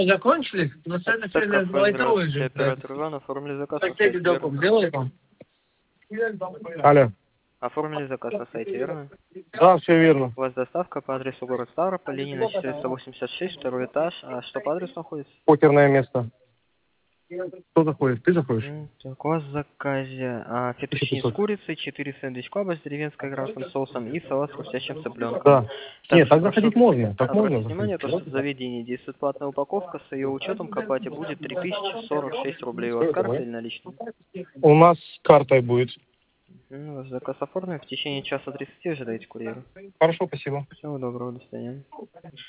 Закончили? На самом деле, двоетовый же. Оператор Иван, оформили заказ на Соседи сайте, докуп, верно? сделай там. Алло. Оформили заказ на сайте, верно? Да, все верно. У вас доставка по адресу город Ставрополь, Ленина 486, второй этаж. А что по адресу находится? Покерное место. Кто заходит? Ты заходишь? Так, у вас в заказе фетучини с курицей, 4 сэндвич-клаба с деревенской красным соусом и салат с хрустящим цыпленком. Да. Нет, так прошу заходить можно. Так можно обратить внимание, то, заходить. что в заведении действует платная упаковка, с ее учетом к оплате будет 3046 рублей. У вас карта или наличные? У нас картой будет. Заказ оформлен. В течение часа 30 ожидаете курьера. Хорошо, спасибо. Всего доброго, до свидания.